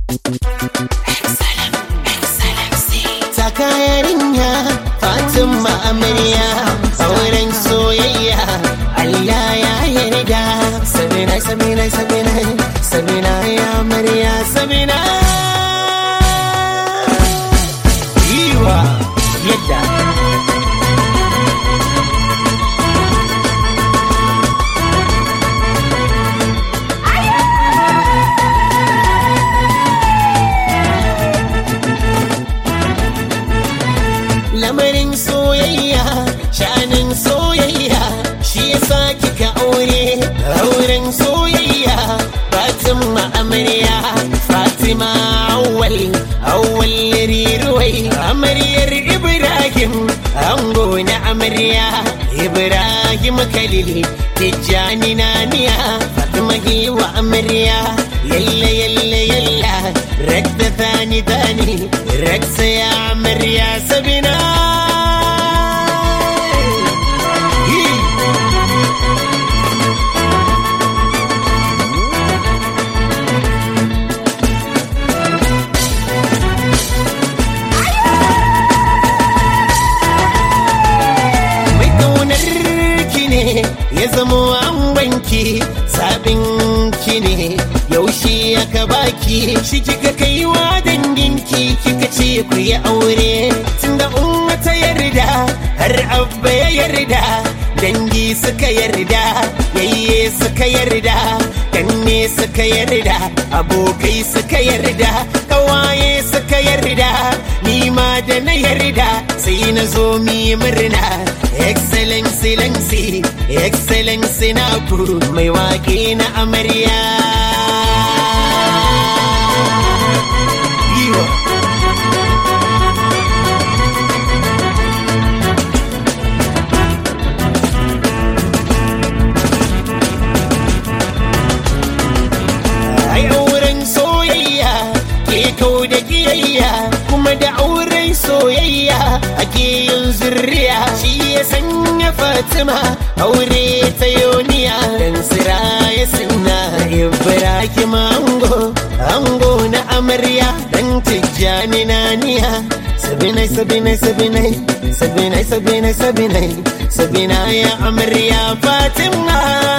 Saka yarinya Fatima amarya auren soyayya Allah ya yarda. Sabina Sabina Sabina Sabina ya amarya Sabina yiwa yadda lamarin soyayya sha'anin soyayya shi yasa kika auren soyayya. Fatima amarya Fatima awwal riruwai amaryar Ibrahim ango na amarya Ibrahim Khalil Tijjani naniya Fatima wa amarya yalla yalla yalla rakta thani raksa ya amarya Sabina ya zamo an banki sabinki ne yaushe aka baki shi kika kaiwa danginki kika ce ku yi aure tunda umma ta yarda har abba ya yarda dangi suka yarda yayye suka yarda kanne suka yarda abokai suka yarda kawaye suka yarda ni ma da na yarda sai na zo mi murna excellency na ku mai waƙe na amarya ai auren soyayya ke kau da kiyayya kuma da auren soyayya ake yin zurriya shi ya sanya Fatima aure ta yoniya dan sira ya sinna Ibrahim ango na amarya dan Tijjani naniya Sabina Sabina Sabina Sabina Sabina Sabina Sabina ya amarya Fatima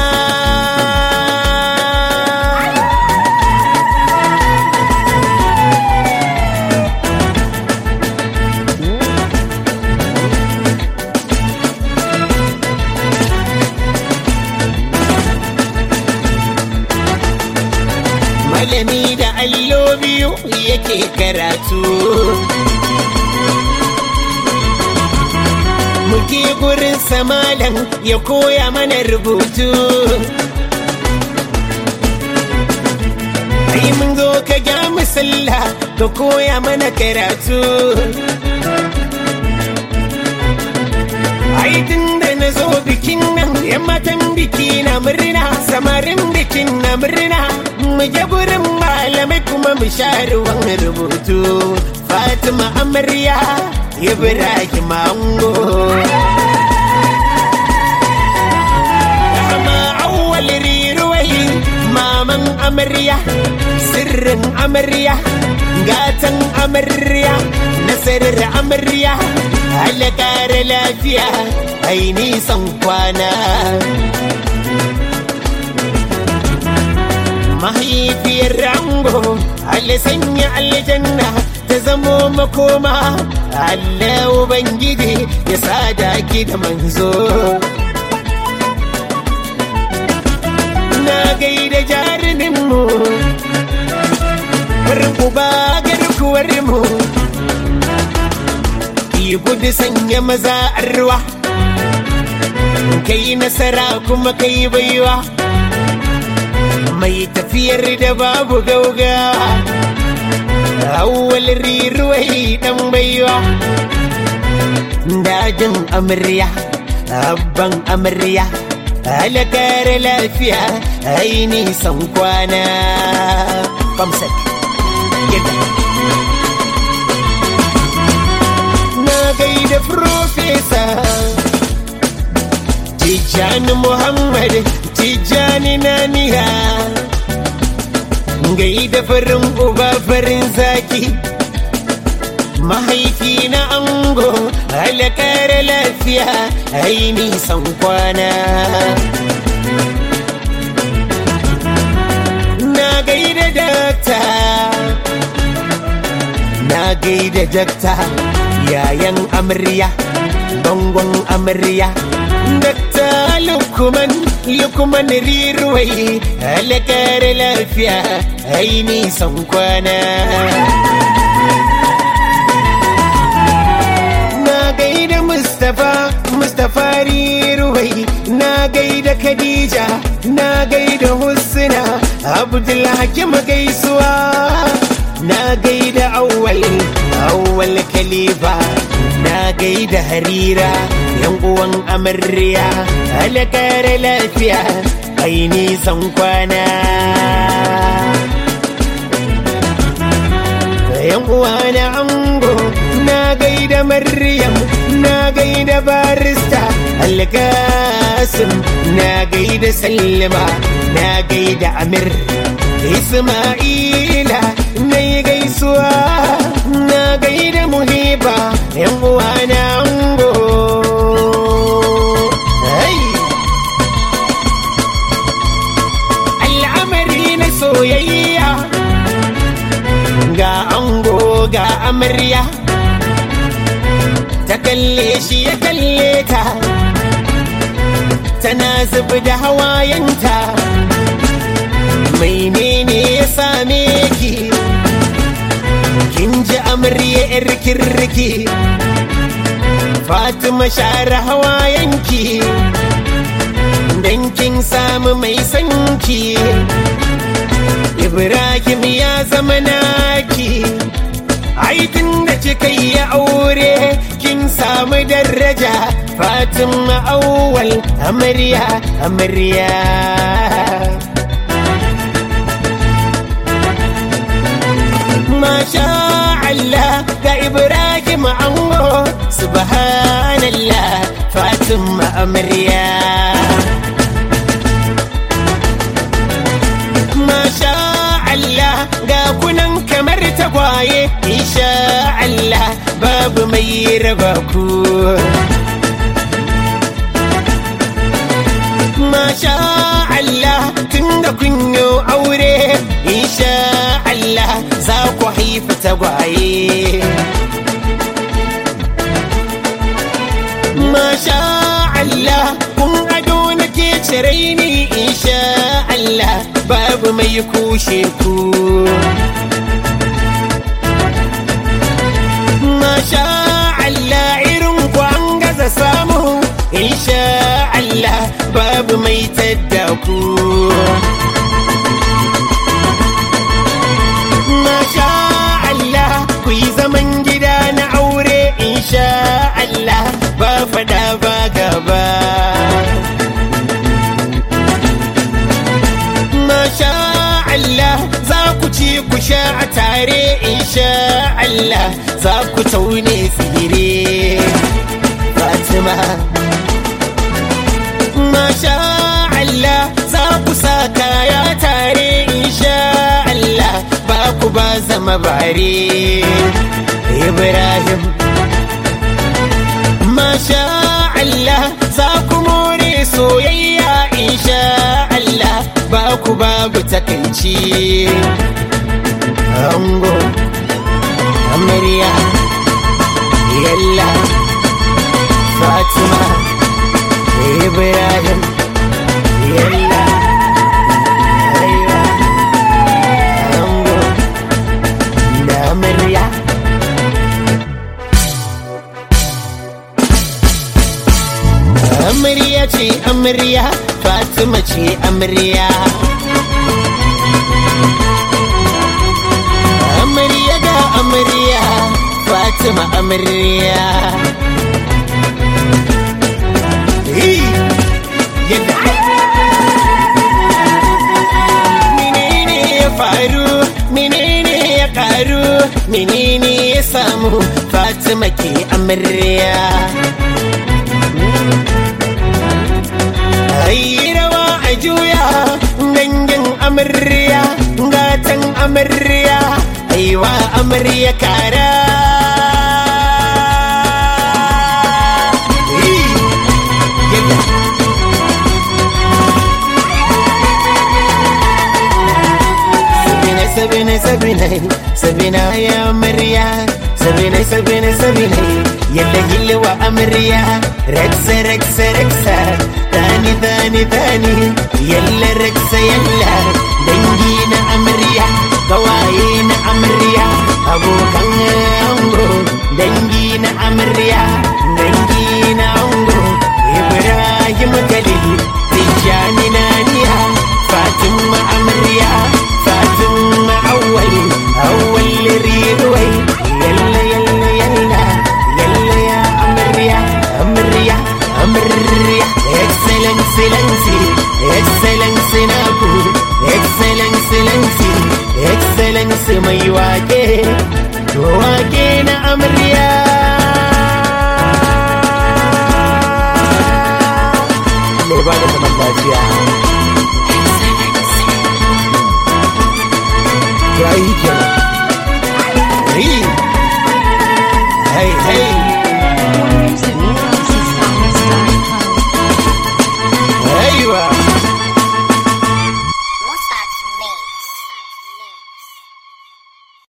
malami da allo biyu yake karatu muke gurin samalan ya koya mana rubutu ai mun zo ka ga musalla ka koya mana karatu ai tunda na zo bikin nan yan matan biki na murna samarin bikin na murna mu je gurin malamai kuma mu sha ruwan rubutu Fatima amarya Ibrahim ango Mama awwal riruwai maman amarya sirrin amarya gatan amarya nasarar amarya Allah kare lafiya ai nisan kwana mahaifiyar rango Allah sanya aljanna ta zamo makoma Allah ubangiji ya sada ki da manzo na gaida jarumin mu uba garkuwar mu ki gudu sanya maza arwa kai nasara kuma kai baiwa mai tafiyar da babu gaugawa awwal riruwai dan baiwa dajin amarya abban amarya alakar lafiya ai nisan kwana famsak na gaida profesa Tijjani Muhammad Tijjani naniya gaida farin uba farin zaki, mahaifi na ango alakar lafiya ai nisan kwana. Na gaida dakta, na gaida dakta, yayan amarya, bangon amarya, dakta Lukman Riruwai alakar lafiya ai nisan kwana. Na gaida Mustapha Riruwai, na gaida Khadija, na gaida Husna Abdulhakim gaisuwa, na gaida Awwal Khalifa, na gaida Harira yan uwan amarya alakar lafiya ai nisan kwana. Yan uwa na ango na gaida Maryam, na gaida barista Alkasim, na gaida Salma, na gaida Amir Isma'ila, na gaisuwa, na gaida Muhiba yan uwa na ango. Al'amari na soyayya ga ango ga amarya, ta kalle shi ya kalle ta, tana zub da hawayenta. Menene ya same ki? Kin ji amarya yar kirki, Fatima share hawayenki, dan kin samu mai sanki. Ibrahim ya zama naki, ai tun da kika yi aure kin samu daraja. Fatima Awwal amarya. Masha Allah ga Ibrahim ango, subhanallah Fatima amarya. Masha Allah ga kunan kamar tagwaye, insha Allah babu mai raba ku. Masha Allah tunda kun yi aure, insha Allah za ku haifi tagwaye. Masha Allah kun ado nake cire ni, insha Allah babu mai kushe ku. Masha Allah irin ku an gaza samu, insha Allah babu mai tadda ku. Masha Allah ku yi zaman gida na aure, insha Allah ba fada ba gaba. Masha Allah za ku ci ku sha a tare, insha Allah za ku taune tsire. Fatima Masha Allah za ku sa kaya tare, insha Allah ba ku ba zama bare. Ibrahim Masha Allah za ku more soyayya, insha Allah ba ku babu takaici. Ango amarya yalla Fatima Ibrahim yalla ango da amarya. Amarya ce amarya, Fatima ce amarya. Amarya ga amarya, Fatima amarya. Menene ya faru, menene ya karu, menene ya samu, Fatima ke amarya. Ai rawa a juya dangin amarya gatan amarya aiwa amarya kara sabina ya amarya sabina yalla gilwa amarya reksa tani yalla reksa yalla dangi na amarya gawaye na amarya abokan ango dangi na amarya dangi na ango Ibrahim Khalil Tijani Naniya Fatima amarya Fatima awwal riwai yalla ya amarya excellency mai wake na amarya mai ba da zaman lafiya ya yi kenan hey